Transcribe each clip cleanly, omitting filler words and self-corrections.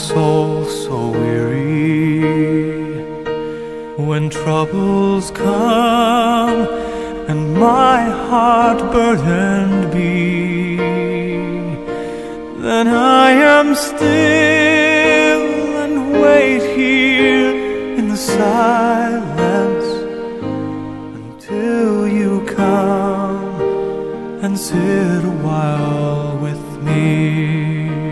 soul so weary, when troubles come and my heart burdened be, then I am still and wait here in the silence until you come and sit a while with me.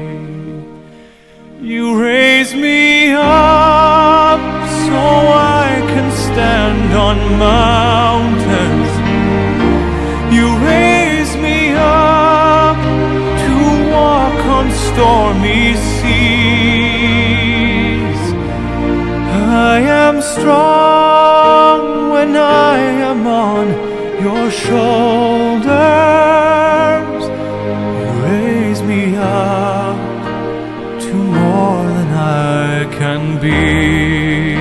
You raise me up so I can stand on mountains. You raise me up to walk on stormy seas. I am strong when I am on your shoulders. You raise me up to more than I can be.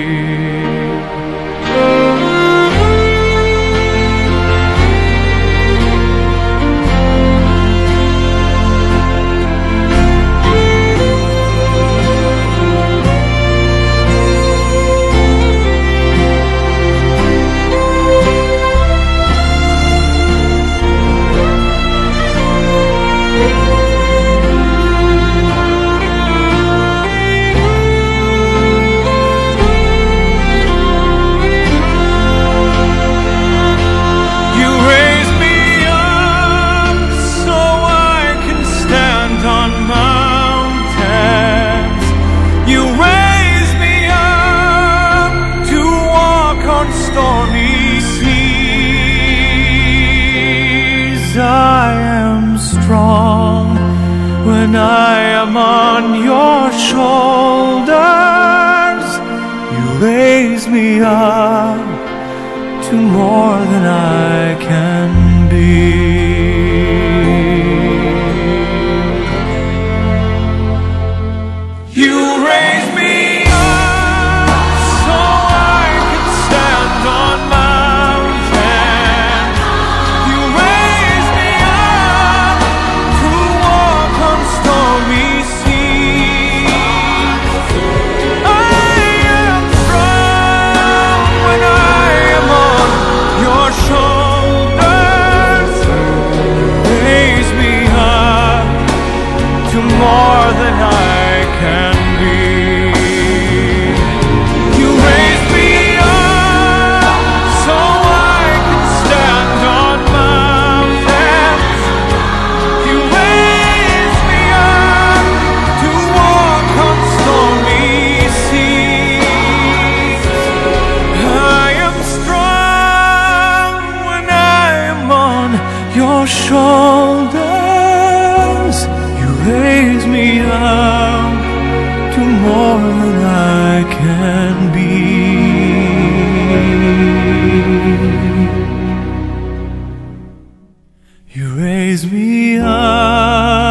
I am strong when I am on your shoulders. You raise me up to more than I can be. You raise me up so I can stand on mountains. You raise me up to walk on stormy seas. I am strong when I am on your shoulders. Raise me up to more than I can be. You raise me up so I can stand on mountains. You raise me up to walk on stormy seas. I am strong when I am on your shoulders. You raise me up to more than I can be. You raise me up